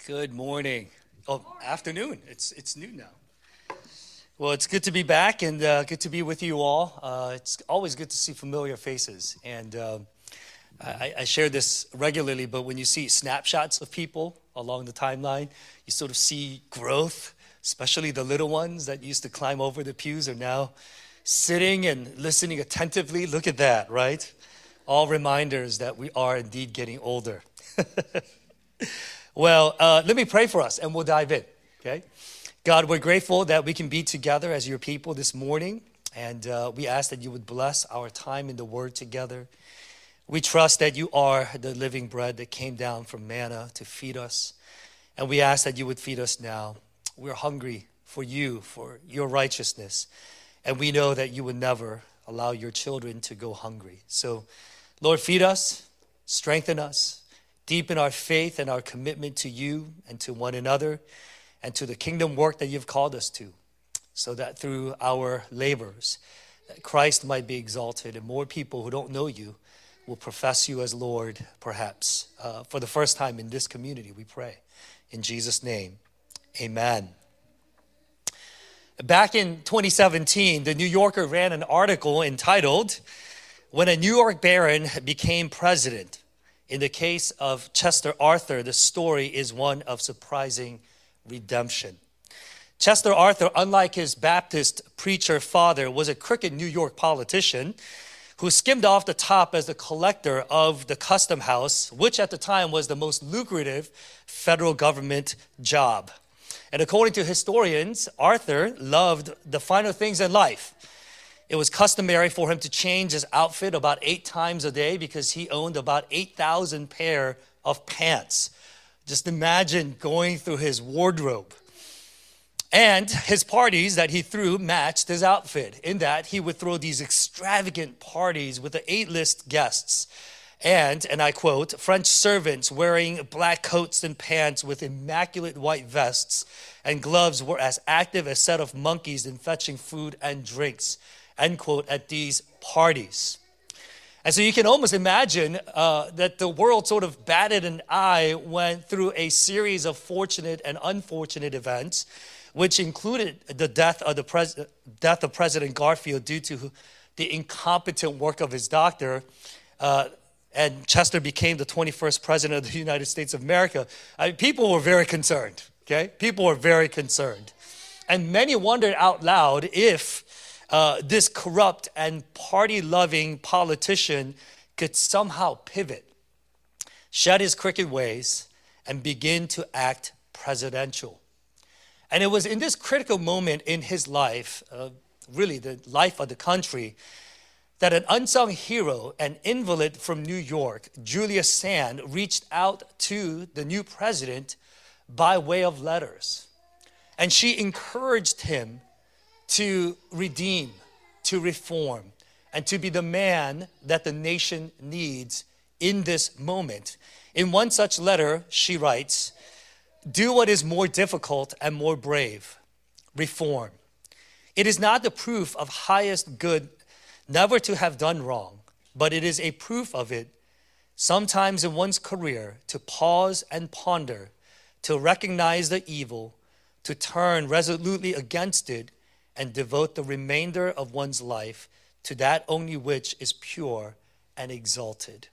Good morning. Oh, afternoon. It's noon now. Well, it's good to be back and good to be with you all. It's always good to see familiar faces. And I share this regularly, but when you see snapshots of people along the timeline, you sort of see growth, especially the little ones that used to climb over the pews are now sitting and listening attentively. Look at that, right? All reminders that we are indeed getting older. Well, let me pray for us and we'll dive in, okay? God, we're grateful that we can be together as your people this morning, and we ask that you would bless our time in the Word together. We trust that you are the living bread that came down from manna to feed us, and we ask that you would feed us now. We're hungry for you, for your righteousness, and we know that you would never allow your children to go hungry. So, Lord, feed us, strengthen us, deepen our faith and our commitment to you and to one another and to the kingdom work that you've called us to, so that through our labors, that Christ might be exalted and more people who don't know you will profess you as Lord, perhaps, for the first time in this community, we pray. In Jesus' name, amen. Back in 2017, the New Yorker ran an article entitled, "When a New York Baron Became President." In the case of Chester Arthur, the story is one of surprising redemption. Chester Arthur, unlike his Baptist preacher father, was a crooked New York politician who skimmed off the top as the collector of the custom house, which at the time was the most lucrative federal government job. And according to historians, Arthur loved the finer things in life. It was customary for him to change his outfit about 8 times a day because he owned about 8,000 pair of pants. Just imagine going through his wardrobe. And his parties that he threw matched his outfit, in that he would throw these extravagant parties with the A-list guests. And I quote, French servants wearing black coats and pants with immaculate white vests and gloves were as active as a set of monkeys in fetching food and drinks, end quote, at these parties. And so you can almost imagine that the world sort of batted an eye, went through a series of fortunate and unfortunate events, which included the death of President Garfield due to the incompetent work of his doctor. And Chester became the 21st president of the United States of America. People were very concerned, okay? People were very concerned. And many wondered out loud if this corrupt and party-loving politician could somehow pivot, shed his crooked ways, and begin to act presidential. And it was in this critical moment in his life, really the life of the country, that an unsung hero, an invalid from New York, Julia Sand, reached out to the new president by way of letters. And she encouraged him to redeem, to reform, and to be the man that the nation needs in this moment. In one such letter, she writes, "Do what is more difficult and more brave, reform. It is not the proof of highest good never to have done wrong, but it is a proof of it, sometimes in one's career, to pause and ponder, to recognize the evil, to turn resolutely against it, and devote the remainder of one's life to that only which is pure and exalted."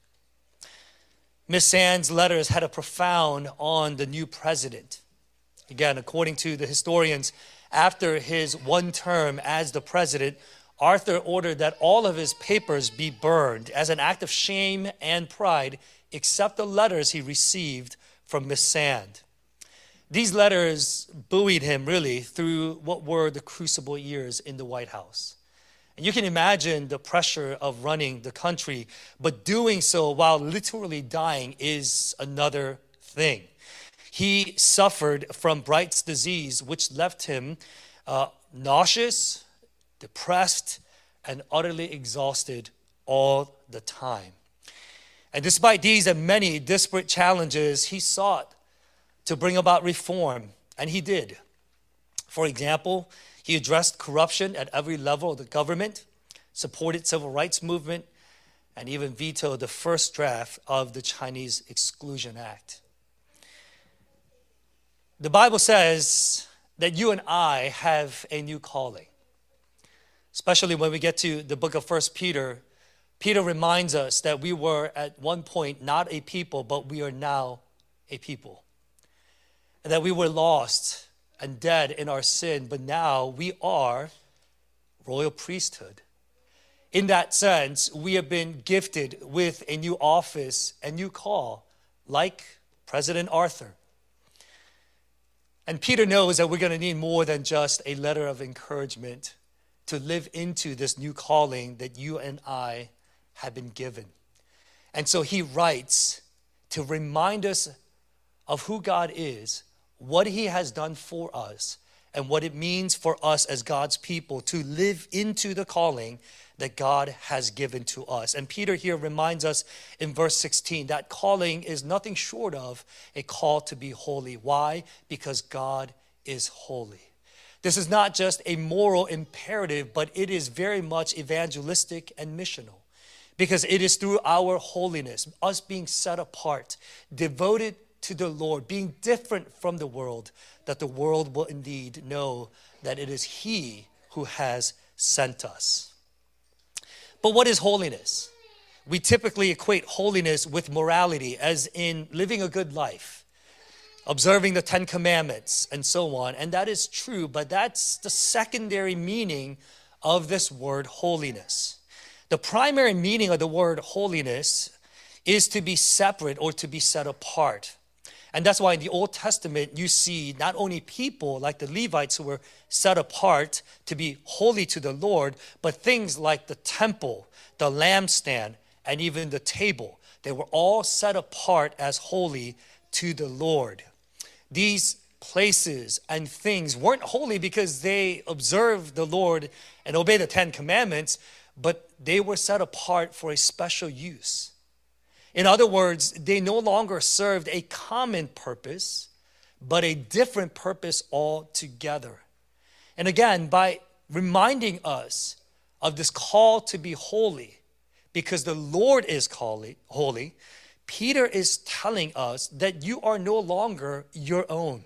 Miss Sand's letters had a profound on the new president. Again, according to the historians, after his one term as the president, Arthur ordered that all of his papers be burned as an act of shame and pride, except the letters he received from Miss Sand. These letters buoyed him really through what were the crucible years in the White House. And you can imagine the pressure of running the country, but doing so while literally dying is another thing. He suffered from Bright's disease, which left him nauseous, depressed, and utterly exhausted all the time. And despite these and many disparate challenges, he sought to bring about reform, and he did. For example, he addressed corruption at every level of the government, supported civil rights movement, and even vetoed the first draft of the Chinese Exclusion Act. The Bible says that you and I have a new calling. Especially when we get to the book of 1 Peter, Peter reminds us that we were at one point not a people, but we are now a people. And that we were lost and dead in our sin, but now we are royal priesthood. In that sense, we have been gifted with a new office, a new call, like President Arthur. And Peter knows that we're going to need more than just a letter of encouragement to live into this new calling that you and I have been given. And so he writes to remind us of who God is, what he has done for us, and what it means for us as God's people to live into the calling that God has given to us. And Peter here reminds us in verse 16 that calling is nothing short of a call to be holy. Why? Because God is holy. This is not just a moral imperative, but it is very much evangelistic and missional. Because it is through our holiness, us being set apart, devoted to the Lord, being different from the world, that the world will indeed know that it is He who has sent us. But what is holiness? We typically equate holiness with morality, as in living a good life, observing the 10 Commandments, and so on. And that is true, but that's the secondary meaning of this word holiness. The primary meaning of the word holiness is to be separate or to be set apart. And that's why in the Old Testament, you see not only people like the Levites who were set apart to be holy to the Lord, but things like the temple, the lampstand, and even the table. They were all set apart as holy to the Lord. These places and things weren't holy because they observed the Lord and obeyed the 10 Commandments, but they were set apart for a special use. In other words, they no longer served a common purpose, but a different purpose altogether. And again, by reminding us of this call to be holy, because the Lord is holy, Peter is telling us that you are no longer your own.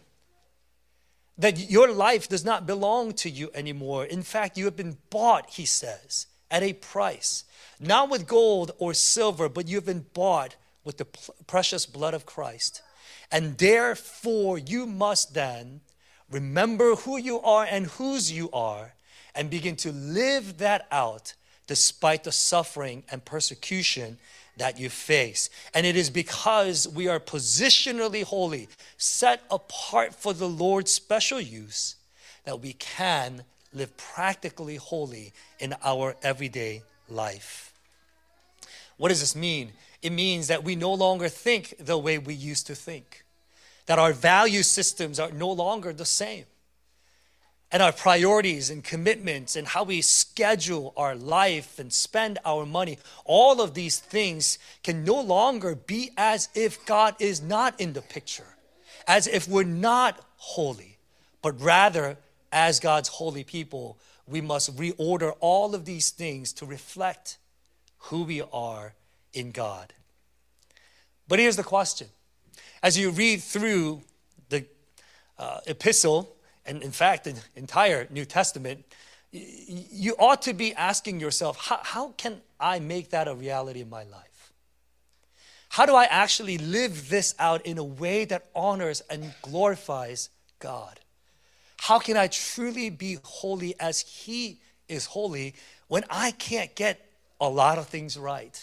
That your life does not belong to you anymore. In fact, you have been bought, he says, at a price. Not with gold or silver, but you have been bought with the precious blood of Christ. And therefore, you must then remember who you are and whose you are, and begin to live that out despite the suffering and persecution that you face. And it is because we are positionally holy, set apart for the Lord's special use, that we can live practically holy in our everyday life. What does this mean? It means that we no longer think the way we used to think, that our value systems are no longer the same, and our priorities and commitments and how we schedule our life and spend our money, all of these things can no longer be as if God is not in the picture, as if we're not holy, but rather as God's holy people, we must reorder all of these things to reflect who we are in God. But here's the question. As you read through the epistle, and in fact, the entire New Testament, you ought to be asking yourself, how can I make that a reality in my life? How do I actually live this out in a way that honors and glorifies God? How can I truly be holy as He is holy when I can't get a lot of things right?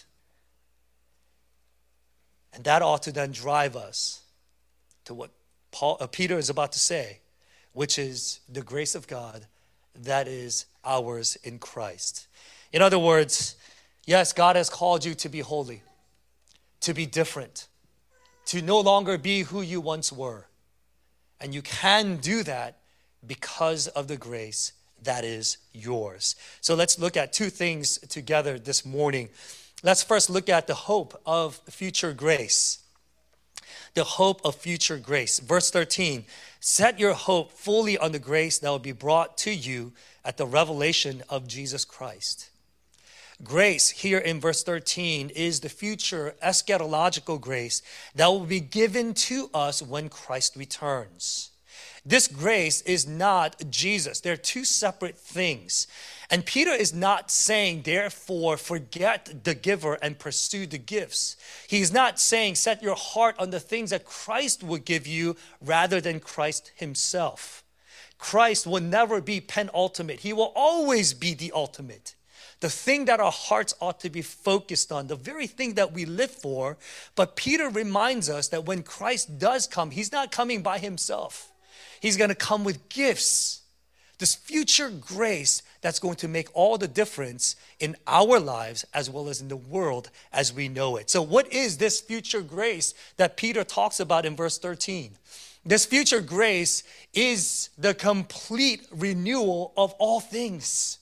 And that ought to then drive us to what Peter is about to say, which is the grace of God that is ours in Christ. In other words, yes, God has called you to be holy, to be different, to no longer be who you once were. And you can do that because of the grace that is yours. So let's look at two things together this morning. Let's first look at the hope of future grace. The hope of future grace. Verse 13, set your hope fully on the grace that will be brought to you at the revelation of Jesus Christ. Grace here in verse 13 is the future eschatological grace that will be given to us when Christ returns. This grace is not Jesus. They're two separate things. And Peter is not saying, therefore, forget the giver and pursue the gifts. He's not saying, set your heart on the things that Christ will give you rather than Christ himself. Christ will never be penultimate. He will always be the ultimate. The thing that our hearts ought to be focused on, the very thing that we live for. But Peter reminds us that when Christ does come, he's not coming by himself. He's going to come with gifts. This future grace that's going to make all the difference in our lives as well as in the world as we know it. So what is this future grace that Peter talks about in verse 13? This future grace is the complete renewal of all things.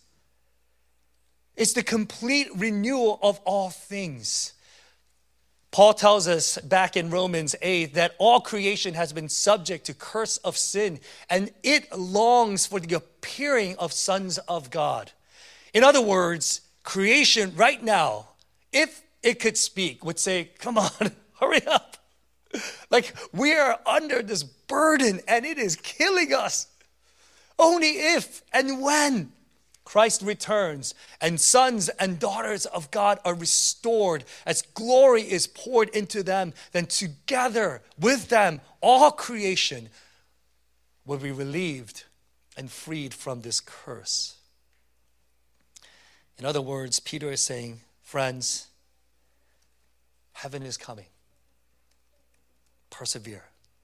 It's the complete renewal of all things. Paul tells us back in Romans 8 that all creation has been subject to curse of sin, and it longs for the appearing of sons of God. In other words, creation right now, if it could speak, would say, come on, hurry up. Like we are under this burden and it is killing us. Only if and when Christ returns and sons and daughters of God are restored as glory is poured into them, then together with them, all creation will be relieved and freed from this curse. In other words, Peter is saying, friends, heaven is coming. Persevere.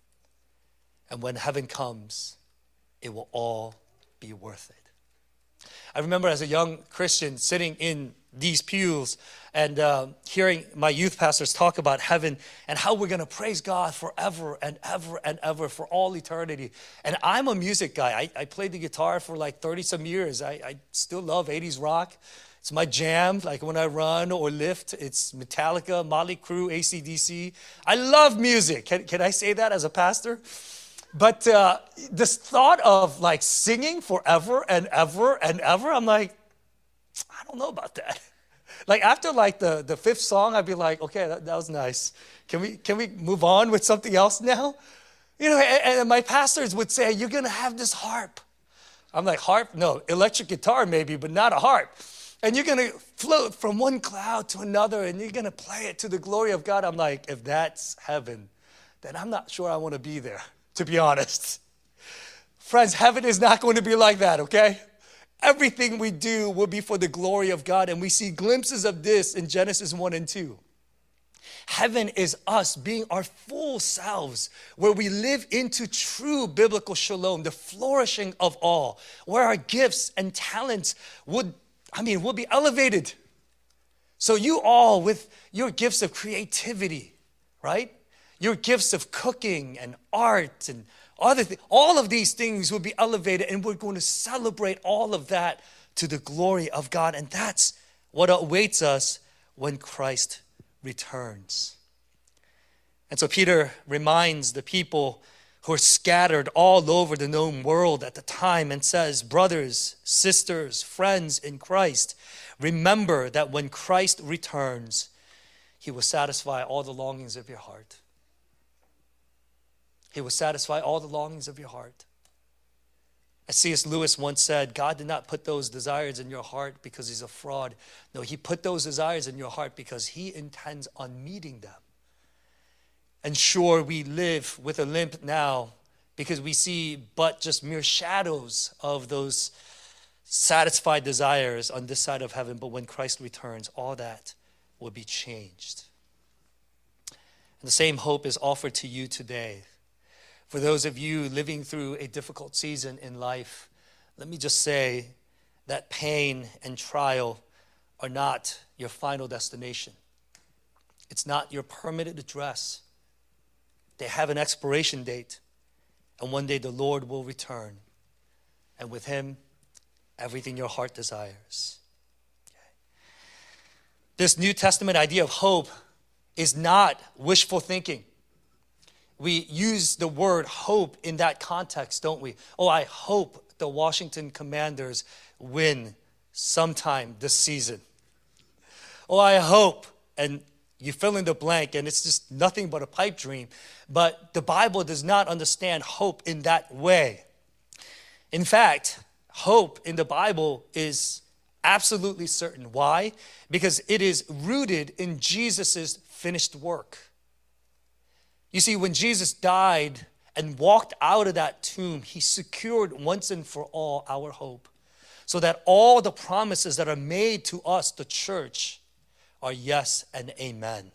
And when heaven comes, it will all be worth it. I remember as a young Christian sitting in these pews and hearing my youth pastors talk about heaven and how we're going to praise God forever and ever and ever for all eternity. And I'm a music guy. I played the guitar for like 30 some years. I still love 80s rock. It's my jam. Like when I run or lift, it's Metallica, Motley Crue, AC/DC. I love music. Can I say that as a pastor? But this thought of like singing forever and ever and ever, I'm like, I don't know about that. Like after like the fifth song, I'd be like, okay, that was nice. Can we move on with something else now? You know, and my pastors would say, you're going to have this harp. I'm like, harp? No, electric guitar maybe, but not a harp. And you're going to float from one cloud to another and you're going to play it to the glory of God. I'm like, if that's heaven, then I'm not sure I want to be there, to be honest. Friends, heaven is not going to be like that, okay? Everything we do will be for the glory of God, and we see glimpses of this in Genesis 1 and 2. Heaven is us being our full selves, where we live into true biblical shalom, the flourishing of all, where our gifts and talents will be elevated. So you all, with your gifts of creativity, right? Your gifts of cooking and art and other things, all of these things will be elevated, and we're going to celebrate all of that to the glory of God. And that's what awaits us when Christ returns. And so Peter reminds the people who are scattered all over the known world at the time and says, brothers, sisters, friends in Christ, remember that when Christ returns, he will satisfy all the longings of your heart. He will satisfy all the longings of your heart. As C.S. Lewis once said, God did not put those desires in your heart because he's a fraud. No, he put those desires in your heart because he intends on meeting them. And sure, we live with a limp now because we see but just mere shadows of those satisfied desires on this side of heaven. But when Christ returns, all that will be changed. And the same hope is offered to you today. For those of you living through a difficult season in life, let me just say that pain and trial are not your final destination. It's not your permanent address. They have an expiration date, and one day the Lord will return, and with him, everything your heart desires. Okay. This New Testament idea of hope is not wishful thinking. We use the word hope in that context, don't we? Oh, I hope the Washington Commanders win sometime this season. Oh, I hope. And You fill in the blank and it's just nothing but a pipe dream. But the Bible does not understand hope in that way. In fact, hope in the Bible is absolutely certain. Why? Because it is rooted in Jesus' finished work. You see, when Jesus died and walked out of that tomb, he secured once and for all our hope. So that all the promises that are made to us, the church, are yes and amen.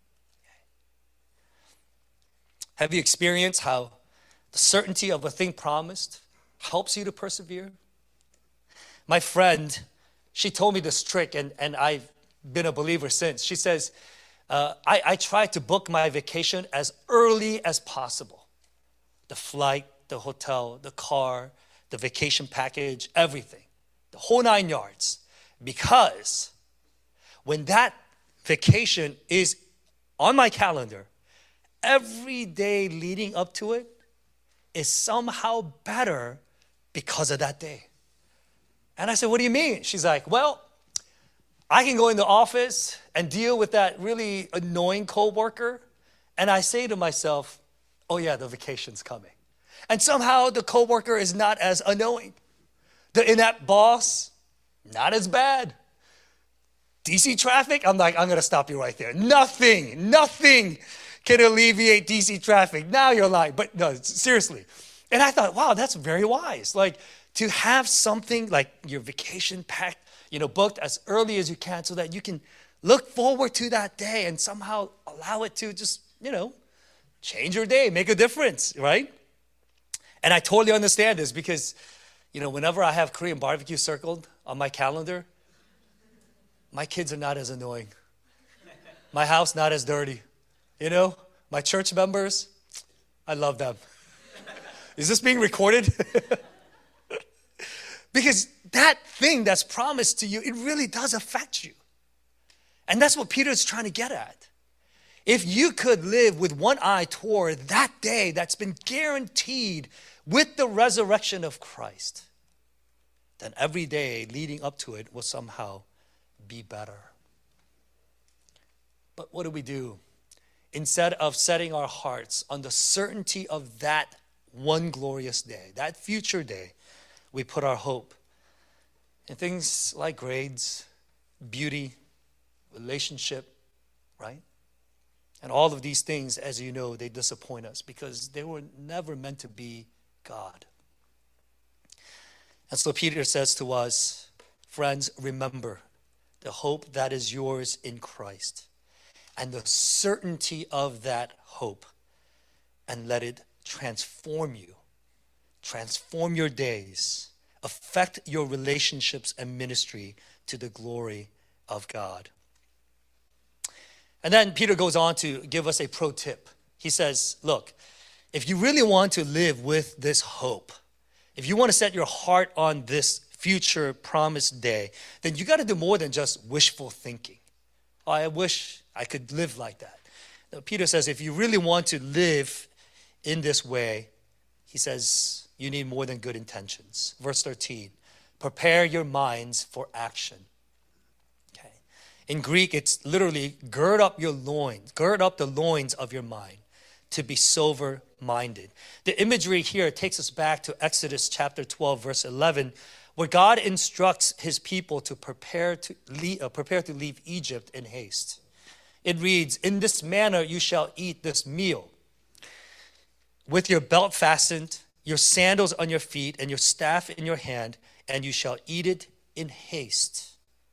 Have you experienced how the certainty of a thing promised helps you to persevere? My friend, she told me this trick, and I've been a believer since. She says, I try to book my vacation as early as possible. The flight, the hotel, the car, the vacation package, everything. The whole 9 yards. Because when that vacation is on my calendar, every day leading up to it is somehow better because of that day. And I said, what do you mean? She's like, well, I can go in the office and deal with that really annoying coworker. And I say to myself, oh yeah, the vacation's coming. And somehow the coworker is not as annoying. The inept boss, not as bad. DC traffic, I'm like, I'm going to stop you right there. Nothing can alleviate DC traffic. Now you're lying. But no, seriously. And I thought, wow, that's very wise. Like to have something like your vacation packed, booked as early as you can so that you can look forward to that day and somehow allow it to just, change your day, make a difference, right? And I totally understand this because whenever I have Korean barbecue circled on my calendar, my kids are not as annoying. My house not as dirty. My church members, I love them. Is this being recorded? Because that thing that's promised to you, it really does affect you. And that's what Peter is trying to get at. If you could live with one eye toward that day that's been guaranteed with the resurrection of Christ, then every day leading up to it will somehow be better. But what do? Instead of setting our hearts on the certainty of that one glorious day, that future day, we put our hope in things like grades, beauty, relationship, right? And all of these things, as you know, they disappoint us because they were never meant to be God. And so Peter says to us, friends, remember the hope that is yours in Christ and the certainty of that hope, and let it transform you, transform your days, affect your relationships and ministry to the glory of God. And then Peter goes on to give us a pro tip. He says, look, if you really want to live with this hope, if you want to set your heart on this future promised day, then you got to do more than just wishful thinking. Oh, I wish I could live like that. No, Peter says if you really want to live in this way, he says you need more than good intentions. Verse 13, prepare your minds for action. Okay. In Greek, it's literally gird up your loins, gird up the loins of your mind to be sober-minded. The imagery here takes us back to Exodus chapter 12, verse 11, where God instructs his people to prepare to leave Egypt in haste. It reads, in this manner you shall eat this meal, with your belt fastened, your sandals on your feet, and your staff in your hand, and you shall eat it in haste.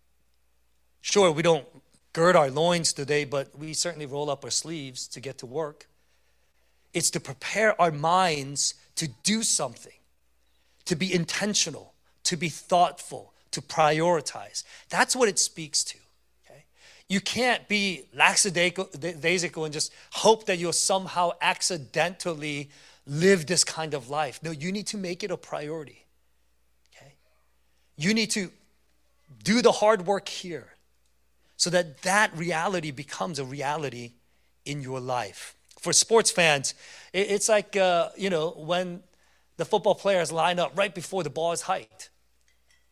Sure, we don't gird our loins today, but we certainly roll up our sleeves to get to work. It's to prepare our minds to do something, to be intentional, to be thoughtful, to prioritize. That's what it speaks to. Okay? You can't be lackadaisical and just hope that you'll somehow accidentally live this kind of life. No, you need to make it a priority. Okay? You need to do the hard work here so that that reality becomes a reality in your life. For sports fans, it's like, when the football players line up right before the ball is hiked.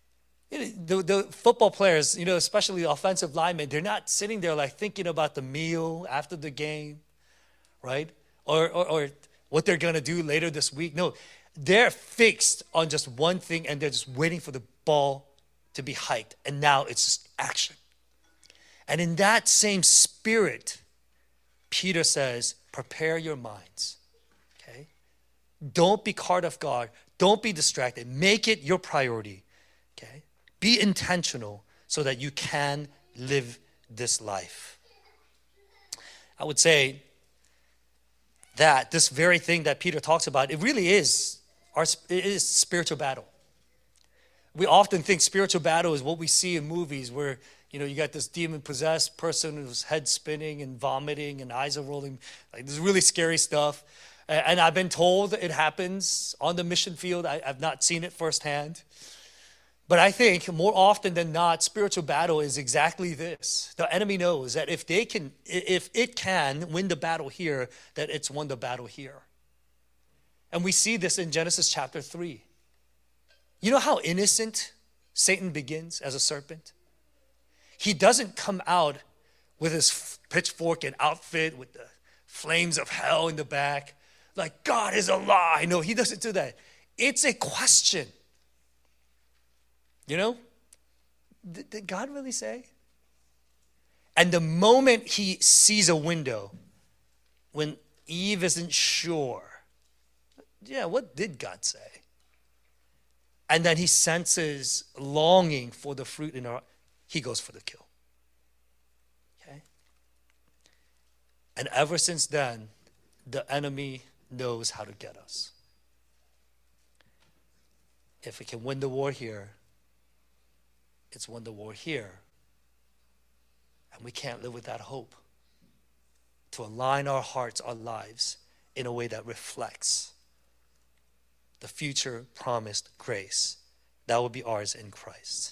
The football players, especially the offensive linemen, they're not sitting there like thinking about the meal after the game, right? Or what they're going to do later this week. No, they're fixed on just one thing and they're just waiting for the ball to be hiked. And now it's just action. And in that same spirit, Peter says, prepare your minds, okay? Don't be caught off guard. Don't be distracted. Make it your priority, okay? Be intentional so that you can live this life. I would say that this very thing that Peter talks about, it really is spiritual battle. We often think spiritual battle is what we see in movies where, you got this demon-possessed person who's head spinning and vomiting and eyes are rolling. Like, this is really scary stuff. And I've been told it happens on the mission field. I've not seen it firsthand. But I think more often than not, spiritual battle is exactly this. The enemy knows that if it can win the battle here, that it's won the battle here. And we see this in Genesis chapter 3. You know how innocent Satan begins as a serpent? He doesn't come out with his pitchfork and outfit with the flames of hell in the back, like God is a lie. No, he doesn't do that. It's a question. Did God really say? And the moment he sees a window, when Eve isn't sure, what did God say? And then he senses longing for the fruit in her, he goes for the kill. Okay? And ever since then, the enemy knows how to get us. If it can win the war here, it's won the war here. And we can't live with that hope. To align our hearts, our lives, in a way that reflects the future promised grace that will be ours in Christ.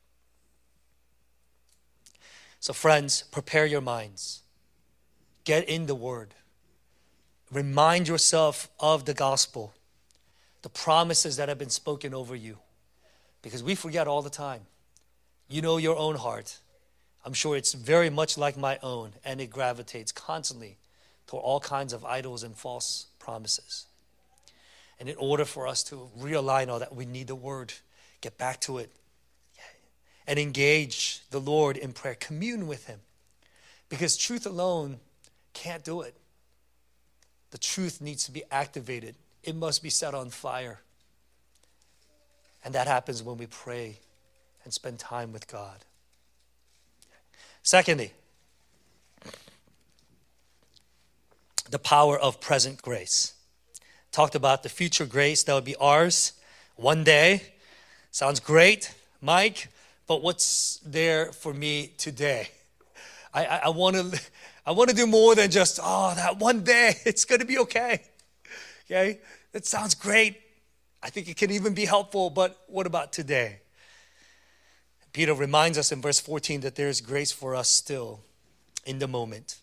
So friends, prepare your minds. Get in the Word. Remind yourself of the gospel, the promises that have been spoken over you. Because we forget all the time. You know your own heart. I'm sure it's very much like my own, and it gravitates constantly toward all kinds of idols and false promises. And in order for us to realign all that, we need the Word. Get back to it. And engage the Lord in prayer. Commune with Him. Because truth alone can't do it. The truth needs to be activated. It must be set on fire. And that happens when we pray and spend time with God. Secondly, the power of present grace. Talked about the future grace that will be ours one day. Sounds great, Mike, but what's there for me today? I want to do more than just, that one day, it's going to be okay. Okay? That sounds great. I think it can even be helpful, but what about today? Peter reminds us in verse 14 that there is grace for us still in the moment.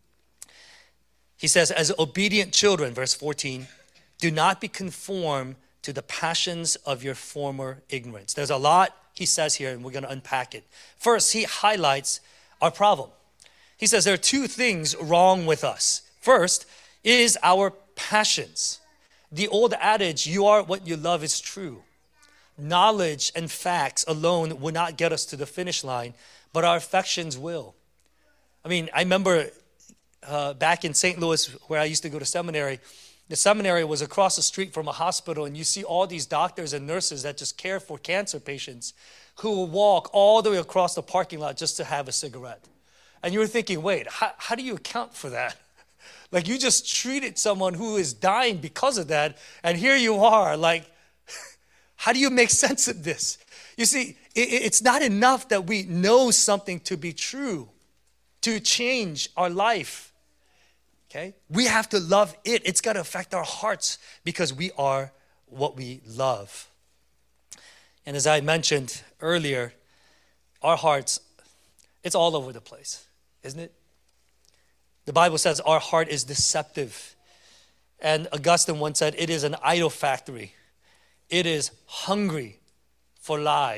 He says, as obedient children, verse 14, do not be conformed to the passions of your former ignorance. There's a lot he says here, and we're going to unpack it. First, he highlights our problem. He says there are two things wrong with us. First is our passions. The old adage, you are what you love, is true. Knowledge and facts alone will not get us to the finish line, but our affections will. I remember back in St. Louis where I used to go to seminary, the seminary was across the street from a hospital, and you see all these doctors and nurses that just care for cancer patients who will walk all the way across the parking lot just to have a cigarette. And you were thinking, wait, how do you account for that? Like, you just treated someone who is dying because of that, and here you are, like, how do you make sense of this? You see, it's not enough that we know something to be true, to change our life. Okay? We have to love it. It's got to affect our hearts because we are what we love. And as I mentioned earlier, our hearts, it's all over the place, isn't it? The Bible says our heart is deceptive. And Augustine once said, it is an idol factory. It is hungry for lies.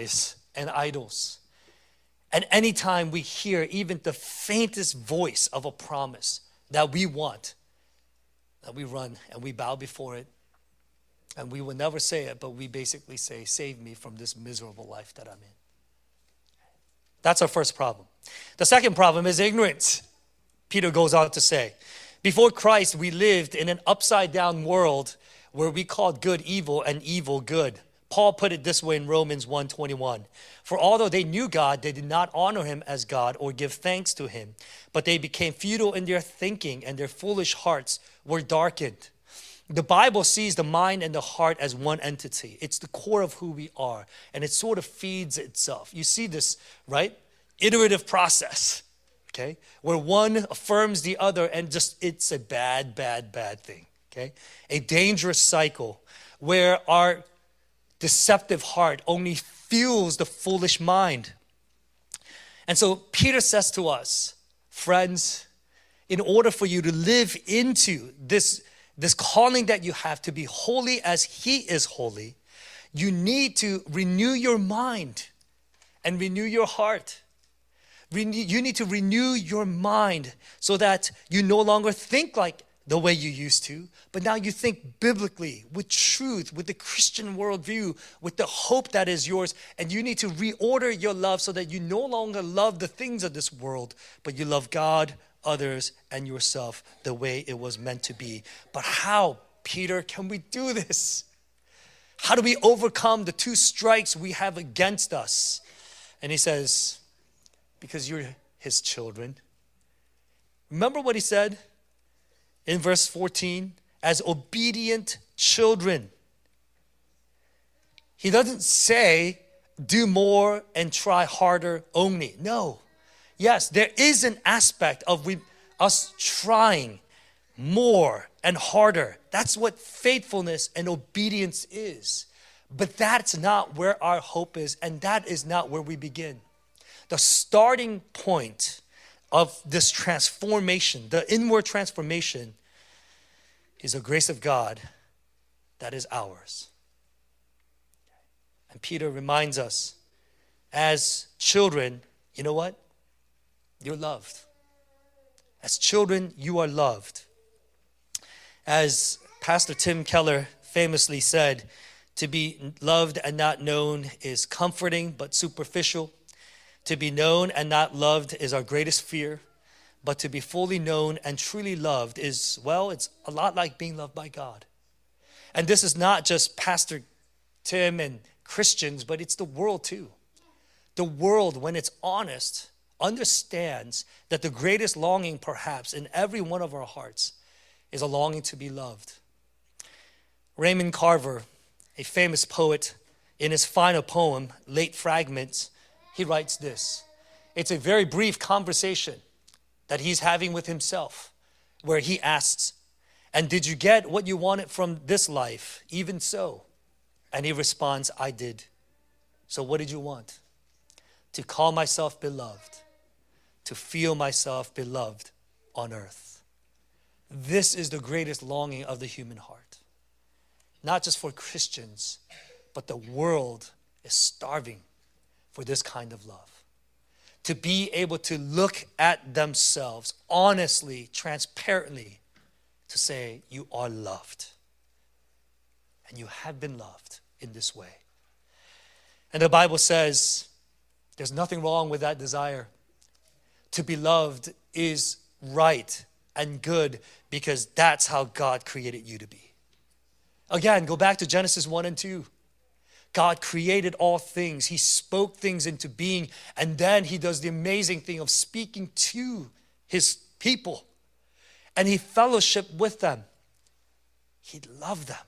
and idols. And anytime we hear even the faintest voice of a promise that we want, that we run and we bow before it. And we will never say it, but we basically say, save me from this miserable life that I'm in. That's our first problem. The second problem is ignorance. Peter goes on to say, before Christ, we lived in an upside down world where we called good evil and evil good. Paul put it this way in Romans 1:21. For although they knew God, they did not honor him as God or give thanks to him, but they became futile in their thinking and their foolish hearts were darkened. The Bible sees the mind and the heart as one entity. It's the core of who we are, and it sort of feeds itself. You see this, right? Iterative process, okay? Where one affirms the other and just it's a bad thing, okay? A dangerous cycle where our deceptive heart only fuels the foolish mind. And so Peter says to us, friends, in order for you to live into this calling that you have to be holy as he is holy, you need to renew your mind and renew your heart. You need to renew your mind so that you no longer think like the way you used to, but now you think biblically, with truth, with the Christian worldview, with the hope that is yours. And you need to reorder your love so that you no longer love the things of this world, but you love God, others, and yourself the way it was meant to be. But how, Peter, can we do this? How do we overcome the two strikes we have against us? And he says, because you're his children. Remember what he said in verse 14? As obedient children. He doesn't say do more and try harder only. No. Yes, there is an aspect of us trying more and harder. That's what faithfulness and obedience is. But that's not where our hope is, and that is not where we begin. The starting point of this transformation, the inward transformation, is the grace of God that is ours. And Peter reminds us, as children, you know what? You're loved. As children, you are loved. As Pastor Tim Keller famously said, to be loved and not known is comforting but superficial. To be known and not loved is our greatest fear. But to be fully known and truly loved is, well, it's a lot like being loved by God. And this is not just Pastor Tim and Christians, but it's the world too. The world, when it's honest, understands that the greatest longing perhaps in every one of our hearts is a longing to be loved. Raymond Carver, a famous poet, in his final poem, Late Fragments, he writes this. It's a very brief conversation that he's having with himself, where he asks, and did you get what you wanted from this life? Even so. And he responds, I did. So what did you want? To call myself beloved, to feel myself beloved on earth. This is the greatest longing of the human heart. Not just for Christians, but the world is starving for this kind of love. To be able to look at themselves honestly, transparently, to say, you are loved. And you have been loved in this way. And the Bible says, there's nothing wrong with that desire. To be loved is right and good because that's how God created you to be. Again, go back to Genesis 1 and 2. God created all things. He spoke things into being, and then he does the amazing thing of speaking to his people. And he fellowshiped with them. He loved them.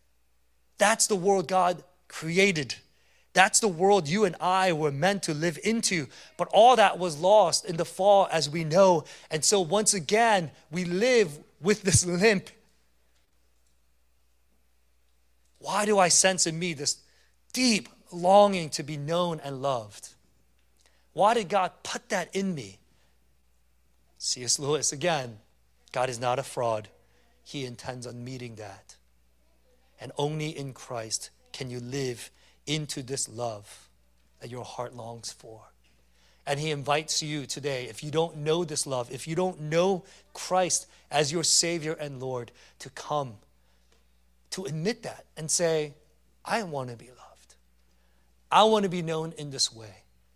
That's the world God created. That's the world you and I were meant to live into. But all that was lost in the fall, as we know. And so once again, we live with this limp. Why do I sense in me this deep longing to be known and loved? Why did God put that in me? C.S. Lewis, again, God is not a fraud. He intends on meeting that. And only in Christ can you live into this love that your heart longs for. And he invites you today, if you don't know this love, if you don't know Christ as your Savior and Lord, to come, to admit that and say, I want to be loved. I want to be known in this way.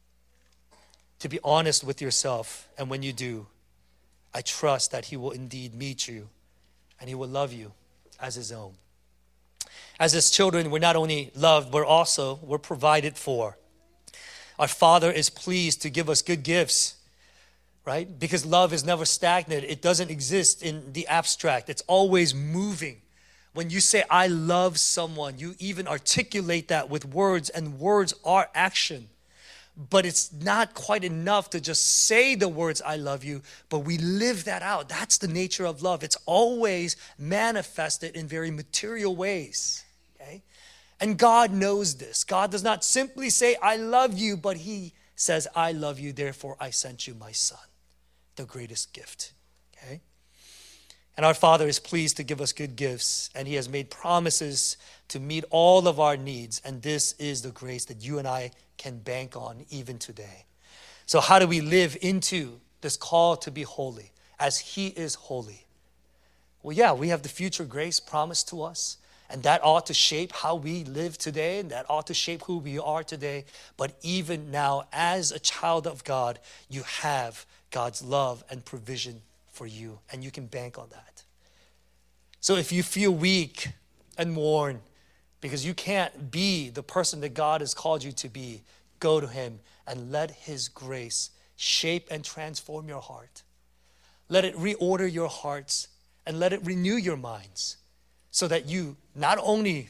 To be honest with yourself, and when you do, I trust that he will indeed meet you and he will love you as his own. As his children, we're not only loved, but also we're provided for. Our Father is pleased to give us good gifts, right? Because love is never stagnant. It doesn't exist in the abstract. It's always moving. When you say, I love someone, you even articulate that with words, and words are action. But it's not quite enough to just say the words, I love you, but we live that out. That's the nature of love. It's always manifested in very material ways, okay? And God knows this. God does not simply say, I love you, but he says, I love you, therefore I sent you my son, the greatest gift, okay? And our Father is pleased to give us good gifts, and he has made promises to meet all of our needs, and this is the grace that you and I can bank on even today. So how do we live into this call to be holy as he is holy? Well, yeah, we have the future grace promised to us, and that ought to shape how we live today, and that ought to shape who we are today. But even now, as a child of God, you have God's love and provision for you, and you can bank on that. So if you feel weak and worn because you can't be the person that God has called you to be, go to him and let his grace shape and transform your heart. Let it reorder your hearts and let it renew your minds so that you not only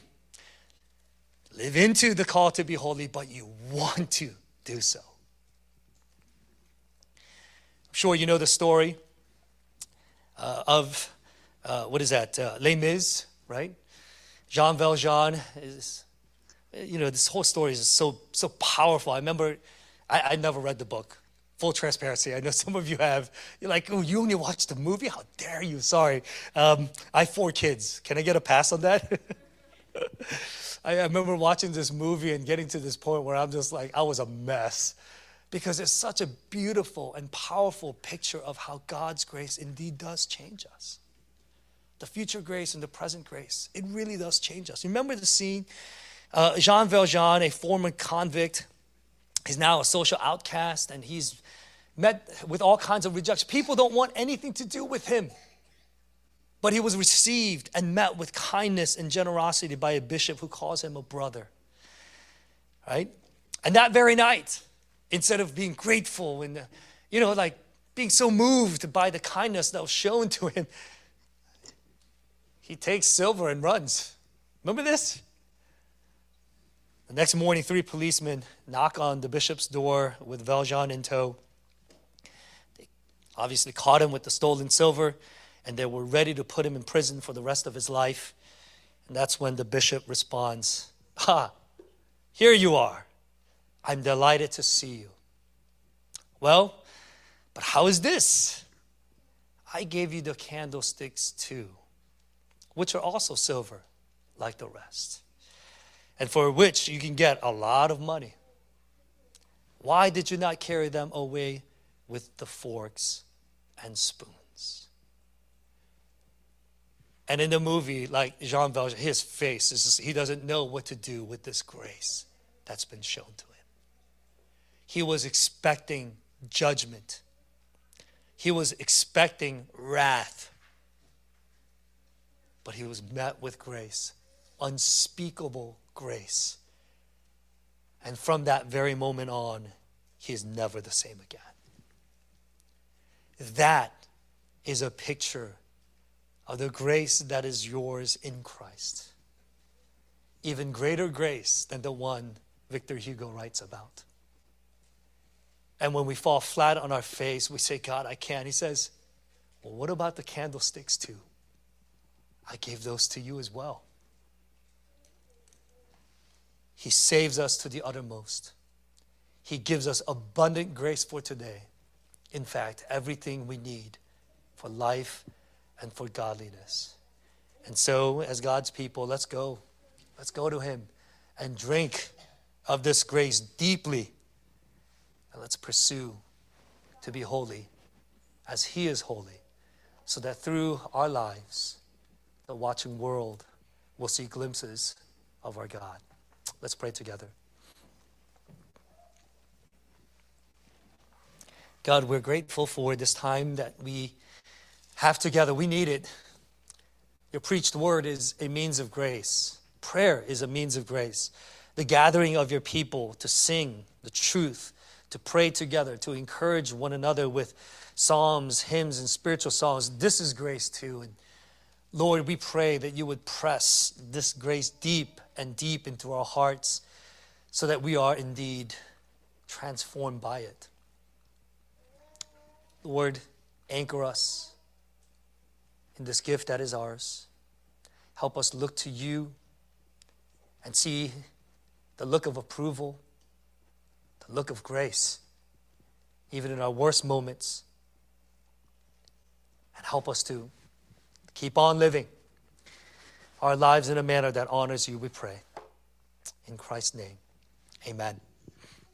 live into the call to be holy, but you want to do so. I'm sure you know the story of Les Mis, right? Jean Valjean is, this whole story is so powerful. I remember, I never read the book. Full transparency, I know some of you have. You're like, oh, you only watched the movie? How dare you? Sorry. I have 4 kids. Can I get a pass on that? I remember watching this movie and getting to this point where I'm just like, I was a mess. Because it's such a beautiful and powerful picture of how God's grace indeed does change us. The future grace and the present grace, it really does change us. Remember the scene? Jean Valjean, a former convict, is now a social outcast, and he's met with all kinds of rejection. People don't want anything to do with him. But he was received and met with kindness and generosity by a bishop who calls him a brother. Right? And that very night, instead of being grateful and, being so moved by the kindness that was shown to him, he takes silver and runs. Remember this? The next morning, 3 policemen knock on the bishop's door with Valjean in tow. They obviously caught him with the stolen silver, and they were ready to put him in prison for the rest of his life. And that's when the bishop responds, here you are. I'm delighted to see you. Well, but how is this? I gave you the candlesticks too, which are also silver, like the rest, and for which you can get a lot of money. Why did you not carry them away with the forks and spoons? And in the movie, like Jean Valjean, his face is just, he doesn't know what to do with this grace that's been shown to him. He was expecting judgment. He was expecting wrath. But he was met with grace, unspeakable grace. And from that very moment on, he is never the same again. That is a picture of the grace that is yours in Christ. Even greater grace than the one Victor Hugo writes about. And when we fall flat on our face, we say, God, I can't. He says, well, what about the candlesticks too? I gave those to you as well. He saves us to the uttermost. He gives us abundant grace for today. In fact, everything we need for life and for godliness. And so, as God's people, let's go. Let's go to him and drink of this grace deeply. And let's pursue to be holy as He is holy, so that through our lives, the watching world will see glimpses of our God. Let's pray together. God, we're grateful for this time that we have together. We need it. Your preached word is a means of grace. Prayer is a means of grace. The gathering of your people to sing the truth, to pray together, to encourage one another with psalms, hymns, and spiritual songs. This is grace too. And Lord, we pray that you would press this grace deep and deep into our hearts so that we are indeed transformed by it. Lord, anchor us in this gift that is ours. Help us look to you and see the look of approval, the look of grace, even in our worst moments. And help us to keep on living our lives in a manner that honors you, we pray. In Christ's name, amen.